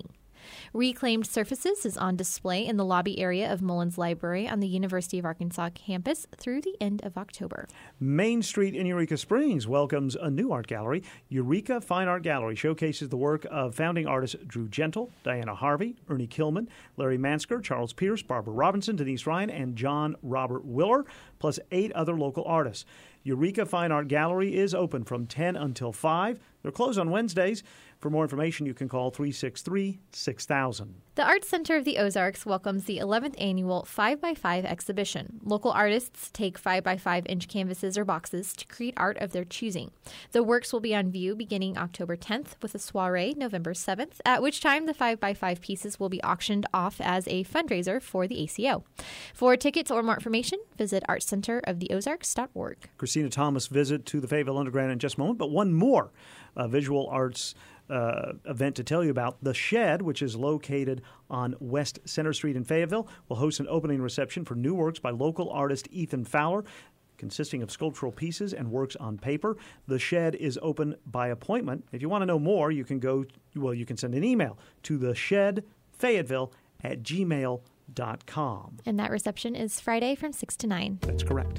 Reclaimed Surfaces is on display in the lobby area of Mullins Library on the University of Arkansas campus through the end of October. Main Street in Eureka Springs welcomes a new art gallery. Eureka Fine Art Gallery showcases the work of founding artists Drew Gentle, Diana Harvey, Ernie Kilman, Larry Mansker, Charles Pierce, Barbara Robinson, Denise Ryan, and John Robert Willer, plus eight other local artists. Eureka Fine Art Gallery is open from ten until five. They're closed on Wednesdays. For more information, you can call three six three, six thousand. The Art Center of the Ozarks welcomes the eleventh annual five by five exhibition. Local artists take five by five inch canvases or boxes to create art of their choosing. The works will be on view beginning October tenth with a soiree November seventh, at which time the five by five pieces will be auctioned off as a fundraiser for the A C O. For tickets or more information, visit art center of the ozarks dot org. Christina Thomas visit to the Fayetteville Underground in just a moment, but one more uh, visual arts Uh, event to tell you about. The Shed, which is located on West Center Street in Fayetteville, will host an opening reception for new works by local artist Ethan Fowler, consisting of sculptural pieces and works on paper. The Shed is open by appointment. If you want to know more, you can go, well, you can send an email to the shed fayetteville at gmail dot com. And that reception is Friday from six to nine. That's correct.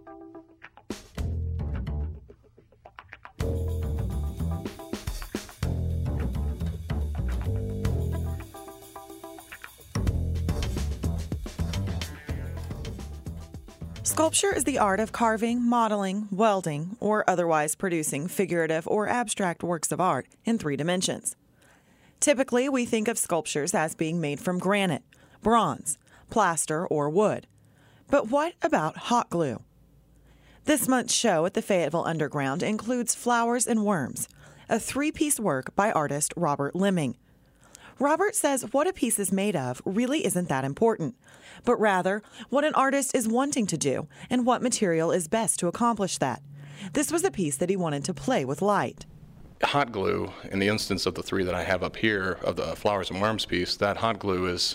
Sculpture is the art of carving, modeling, welding, or otherwise producing figurative or abstract works of art in three dimensions. Typically, we think of sculptures as being made from granite, bronze, plaster, or wood. But what about hot glue? This month's show at the Fayetteville Underground includes Flowers and Worms, a three-piece work by artist Robert Lemming. Robert says what a piece is made of really isn't that important, but rather what an artist is wanting to do and what material is best to accomplish that. This was a piece that he wanted to play with light. Hot glue, in the instance of the three that I have up here, of the Flowers and Worms piece, that hot glue is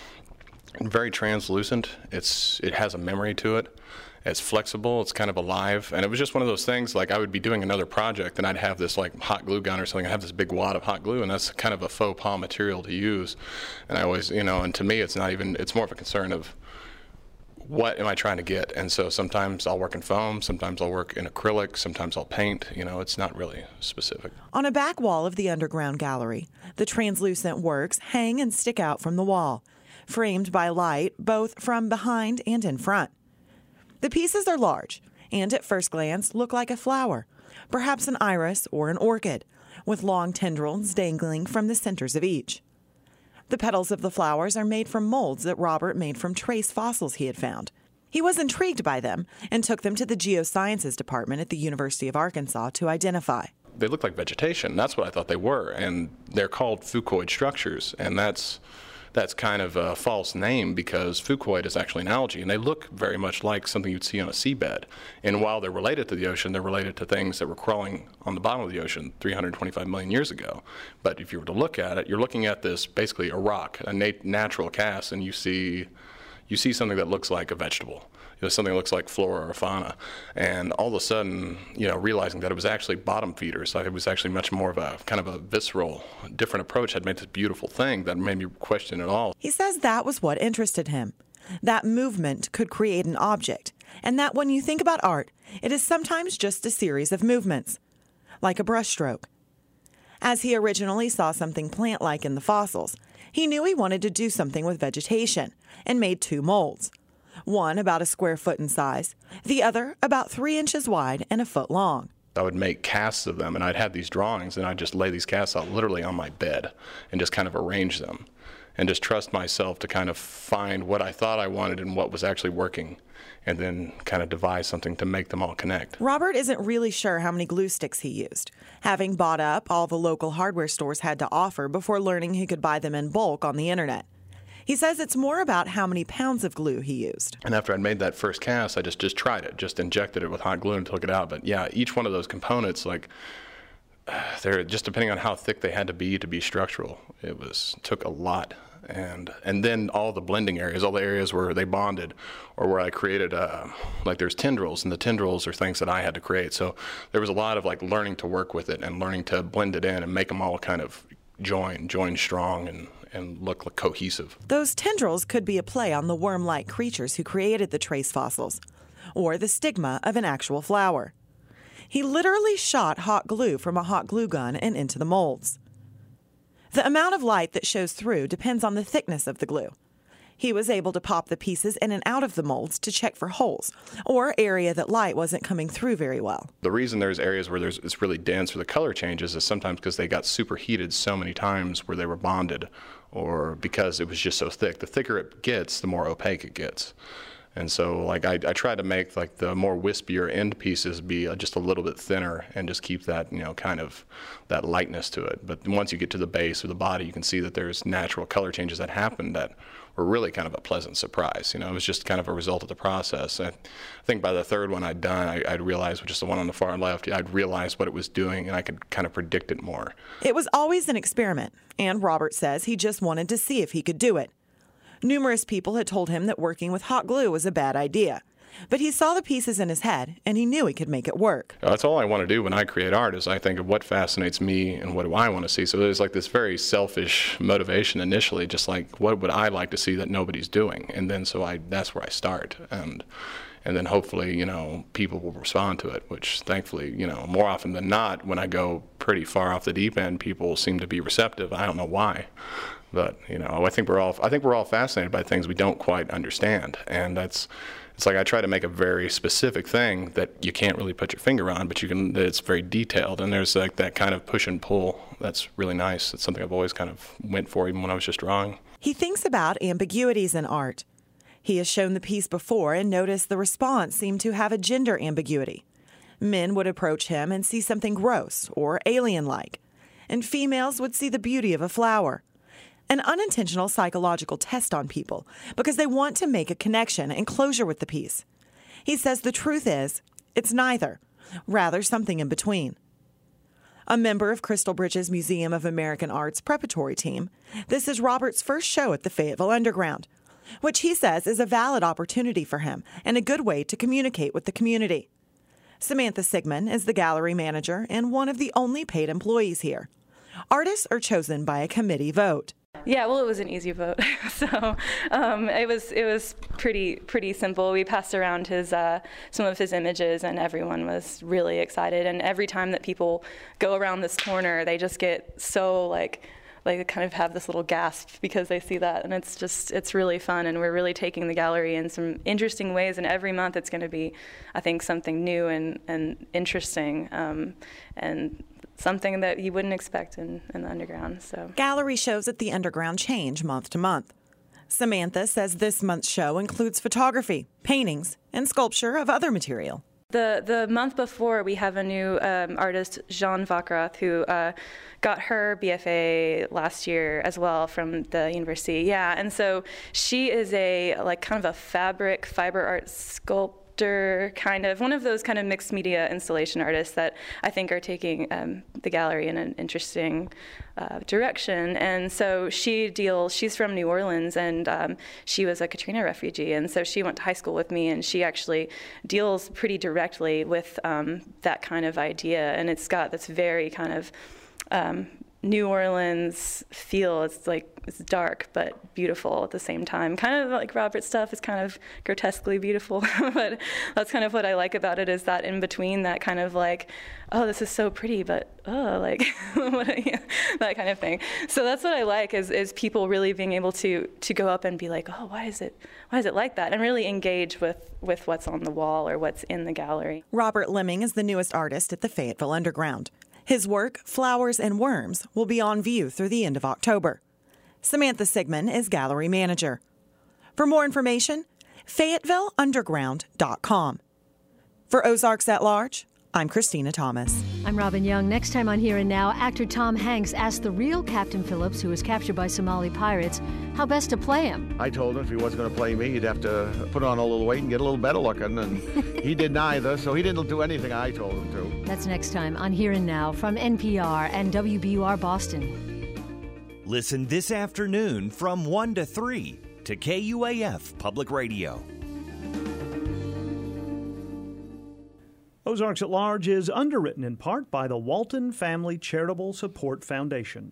very translucent. It's it has a memory to it. It's flexible, it's kind of alive, and it was just one of those things, like I would be doing another project and I'd have this like hot glue gun or something, I'd have this big wad of hot glue, and that's kind of a faux pas material to use. And I always, you know, and to me it's not even, it's more of a concern of what am I trying to get? And so sometimes I'll work in foam, sometimes I'll work in acrylic, sometimes I'll paint, you know, it's not really specific. On a back wall of the Underground Gallery, the translucent works hang and stick out from the wall, framed by light both from behind and in front. The pieces are large and at first glance look like a flower, perhaps an iris or an orchid, with long tendrils dangling from the centers of each. The petals of the flowers are made from molds that Robert made from trace fossils he had found. He was intrigued by them and took them to the Geosciences Department at the University of Arkansas to identify. They look like vegetation. That's what I thought they were, and they're called fucoid structures, and that's That's kind of a false name because fucoid is actually an algae, and they look very much like something you'd see on a seabed. And while they're related to the ocean, they're related to things that were crawling on the bottom of the ocean three hundred twenty-five million years ago. But if you were to look at it, you're looking at this basically a rock, a nat- natural cast, and you see you see something that looks like a vegetable. You know, something that looks like flora or fauna. And all of a sudden, you know, realizing that it was actually bottom feeders, like it was actually much more of a kind of a visceral, different approach had made this beautiful thing that made me question it all. He says that was what interested him. That movement could create an object, and that when you think about art, it is sometimes just a series of movements, like a brushstroke. As he originally saw something plant-like in the fossils, he knew he wanted to do something with vegetation, and made two molds. One about a square foot in size, the other about three inches wide and a foot long. I would make casts of them, and I'd have these drawings, and I'd just lay these casts out literally on my bed and just kind of arrange them and just trust myself to kind of find what I thought I wanted and what was actually working, and then kind of devise something to make them all connect. Robert isn't really sure how many glue sticks he used, having bought up all the local hardware stores had to offer before learning he could buy them in bulk on the internet. He says it's more about how many pounds of glue he used. And after I'd made that first cast, I just, just tried it, just injected it with hot glue and took it out. But yeah, each one of those components, like, they're just depending on how thick they had to be to be structural. It was took a lot. And and then all the blending areas, all the areas where they bonded or where I created, uh, like there's tendrils, and the tendrils are things that I had to create. So there was a lot of like learning to work with it and learning to blend it in and make them all kind of join, join strong and, and look like cohesive. Those tendrils could be a play on the worm-like creatures who created the trace fossils, or the stigma of an actual flower. He literally shot hot glue from a hot glue gun and into the molds. The amount of light that shows through depends on the thickness of the glue. He was able to pop the pieces in and out of the molds to check for holes or area that light wasn't coming through very well. The reason there's areas where there's, it's really dense where the color changes is sometimes because they got superheated so many times where they were bonded, or because it was just so thick. The thicker it gets, the more opaque it gets. And so, like, I, I try to make, like, the more wispier end pieces be uh, just a little bit thinner and just keep that, you know, kind of that lightness to it. But once you get to the base or the body, you can see that there's natural color changes that happen that were really kind of a pleasant surprise. You know, it was just kind of a result of the process. I, I think by the third one I'd done, I, I'd realized, which is the one on the far left, I'd realized what it was doing, and I could kind of predict it more. It was always an experiment, and Robert says he just wanted to see if he could do it. Numerous people had told him that working with hot glue was a bad idea, but he saw the pieces in his head, and he knew he could make it work. That's all I want to do when I create art, is I think of what fascinates me and what do I want to see. So there's like this very selfish motivation initially, just like what would I like to see that nobody's doing, and then so I that's where I start, and and then hopefully, you know, people will respond to it, which thankfully, you know, more often than not, when I go pretty far off the deep end, people seem to be receptive. I don't know why. But, you know, I think we're all I think we're all fascinated by things we don't quite understand. And that's it's like I try to make a very specific thing that you can't really put your finger on, but you can that it's very detailed. And there's like that kind of push and pull that's really nice. It's something I've always kind of went for even when I was just drawing. He thinks about ambiguities in art. He has shown the piece before and noticed the response seemed to have a gender ambiguity. Men would approach him and see something gross or alien-like, and females would see the beauty of a flower. An unintentional psychological test on people because they want to make a connection and closure with the piece. He says the truth is, it's neither, rather something in between. A member of Crystal Bridge's Museum of American Art's preparatory team, this is Robert's first show at the Fayetteville Underground, which he says is a valid opportunity for him and a good way to communicate with the community. Samantha Sigmund is the gallery manager and one of the only paid employees here. Artists are chosen by a committee vote. Yeah, well, it was an easy vote, so um, it was it was pretty pretty simple. We passed around his uh, some of his images, and everyone was really excited. And every time that people go around this corner, they just get so like like they kind of have this little gasp because they see that, and it's just it's really fun. And we're really taking the gallery in some interesting ways. And every month, it's going to be, I think, something new and and interesting, um, and something that you wouldn't expect in, in the underground. So gallery shows at the underground change month to month. Samantha says this month's show includes photography, paintings, and sculpture of other material. The the month before, we have a new um, artist, Jean Vacrath, who uh, got her B F A last year as well from the university. Yeah, and so she is a like kind of a fabric fiber art sculptor. Kind of one of those kind of mixed media installation artists that I think are taking um, the gallery in an interesting uh, direction. And so she deals, she's from New Orleans, and um, she was a Katrina refugee, and so she went to high school with me, and she actually deals pretty directly with um, that kind of idea. And it's got this very kind of um, New Orleans feel. It's like it's dark but beautiful at the same time. Kind of like Robert's stuff is kind of grotesquely beautiful, but that's kind of what I like about it, is that in between, that kind of like, oh, this is so pretty, but oh, like that kind of thing. So that's what I like, is is people really being able to to go up and be like, oh, why is it why is it like that, and really engage with with what's on the wall or what's in the gallery. Robert Lemming is the newest artist at the Fayetteville Underground. His work, Flowers and Worms, will be on view through the end of October. Samantha Sigmund is gallery manager. For more information, Fayetteville Underground dot com. For Ozarks at Large, I'm Christina Thomas. I'm Robin Young. Next time on Here and Now, actor Tom Hanks asked the real Captain Phillips, who was captured by Somali pirates, how best to play him. I told him if he wasn't going to play me, he'd have to put on a little weight and get a little better looking, and he did neither, so he didn't do anything I told him to. That's next time on Here and Now from N P R and W B U R Boston. Listen this afternoon from one to three to K U A F Public Radio. Ozarks at Large is underwritten in part by the Walton Family Charitable Support Foundation.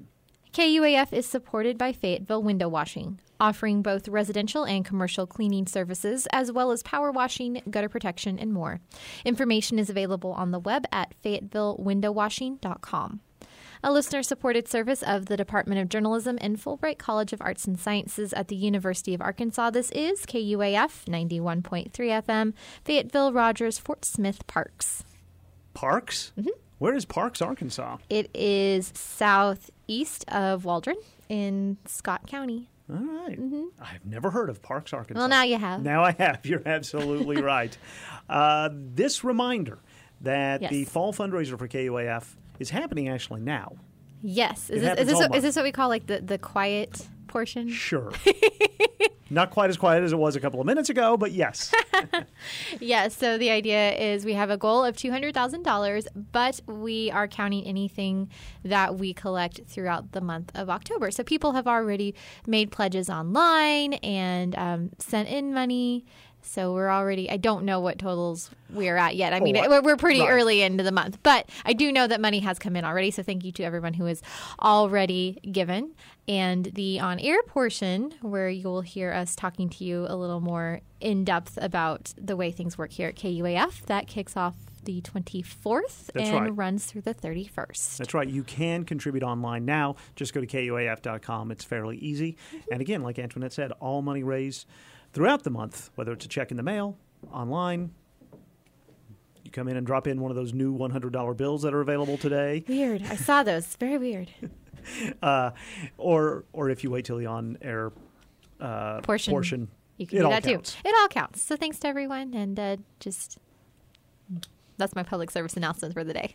K U A F is supported by Fayetteville Window Washing, offering both residential and commercial cleaning services, as well as power washing, gutter protection, and more. Information is available on the web at fayetteville window washing dot com. A listener-supported service of the Department of Journalism and Fulbright College of Arts and Sciences at the University of Arkansas. This is K U A F ninety-one point three F M, Fayetteville, Rogers, Fort Smith, Parks. Parks? Mm-hmm. Where is Parks, Arkansas? It is southeast of Waldron in Scott County. All right. Mm-hmm. I've never heard of Parks, Arkansas. Well, now you have. Now I have. You're absolutely right. Uh, this reminder that yes. the fall fundraiser for K U A F is happening actually now. Yes. Is it this, is, this what, is this what we call like the, the quiet portion? Sure. Not quite as quiet as it was a couple of minutes ago, but yes. Yes, so the idea is we have a goal of two hundred thousand dollars, but we are counting anything that we collect throughout the month of October. So people have already made pledges online and um, sent in money. So we're already, I don't know what totals we're at yet. I mean, oh, we're pretty right. early into the month, but I do know that money has come in already. So thank you to everyone who has already given. And the on-air portion, where you will hear us talking to you a little more in depth about the way things work here at K U A F, that kicks off the twenty-fourth That's and right. runs through the thirty-first. That's right. You can contribute online now. Just go to K U A F dot com. It's fairly easy. Mm-hmm. And again, like Antoinette said, all money raised throughout the month, whether it's a check in the mail, online, you come in and drop in one of those new one hundred dollar bills that are available today. Weird. I saw those. Very weird. uh, or or if you wait till the on-air uh, portion, portion, you can it do all that counts. too. It all counts. So thanks to everyone, and uh, just that's my public service announcement for the day.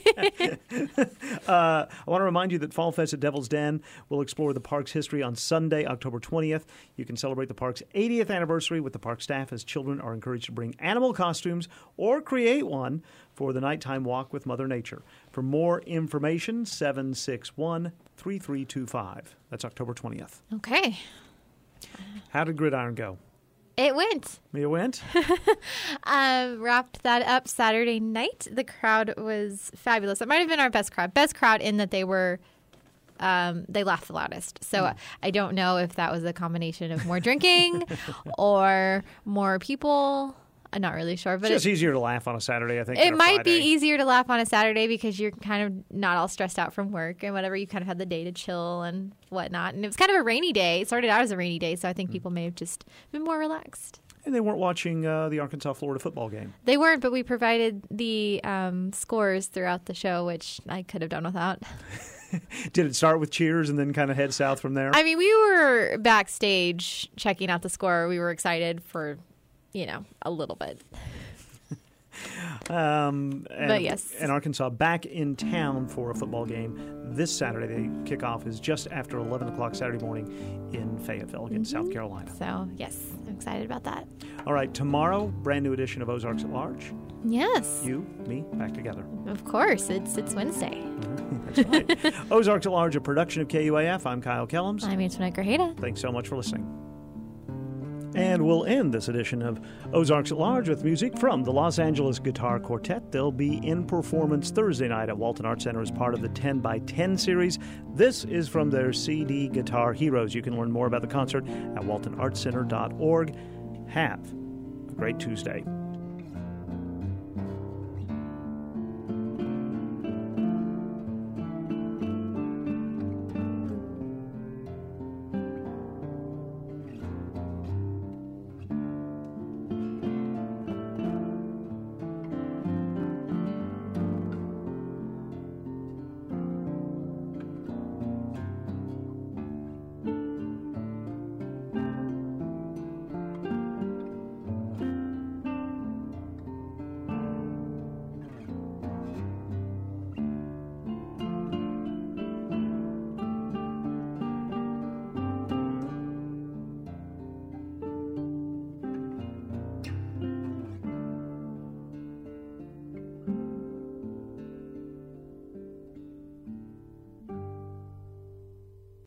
uh, I want to remind you that Fall Fest at Devil's Den will explore the park's history on Sunday, October twentieth. You can celebrate the park's eightieth anniversary with the park staff, as children are encouraged to bring animal costumes or create one for the nighttime walk with Mother Nature. For more information, seven six one, three three two five. That's October twentieth. Okay. How did Gridiron go? It went. It went? um, wrapped that up Saturday night. The crowd was fabulous. It might have been our best crowd. Best crowd in that they were, um, they laughed the loudest. So mm. I don't know if that was a combination of more drinking or more people. I'm not really sure. But it's just it, easier to laugh on a Saturday, I think. It might Friday. be easier to laugh on a Saturday because you're kind of not all stressed out from work and whatever. You kind of had the day to chill and whatnot. And it was kind of a rainy day. It started out as a rainy day, so I think mm. people may have just been more relaxed. And they weren't watching uh, the Arkansas-Florida football game. They weren't, but we provided the um, scores throughout the show, which I could have done without. Did it start with cheers and then kind of head south from there? I mean, we were backstage checking out the score. We were excited for, you know, a little bit. Um, and, but yes. And Arkansas back in town for a football game this Saturday. The kickoff is just after eleven o'clock Saturday morning in Fayetteville against mm-hmm. South Carolina. So, yes, I'm excited about that. All right, tomorrow, brand new edition of Ozarks at Large. Yes. You, me, back together. Of course. It's it's Wednesday. That's right. Ozarks at Large, a production of K U A F. I'm Kyle Kellums. I'm Antoinette Grajeda. Thanks so much for listening. And we'll end this edition of Ozarks at Large with music from the Los Angeles Guitar Quartet. They'll be in performance Thursday night at Walton Arts Center as part of the ten by ten series. This is from their C D Guitar Heroes. You can learn more about the concert at walton arts center dot org. Have a great Tuesday.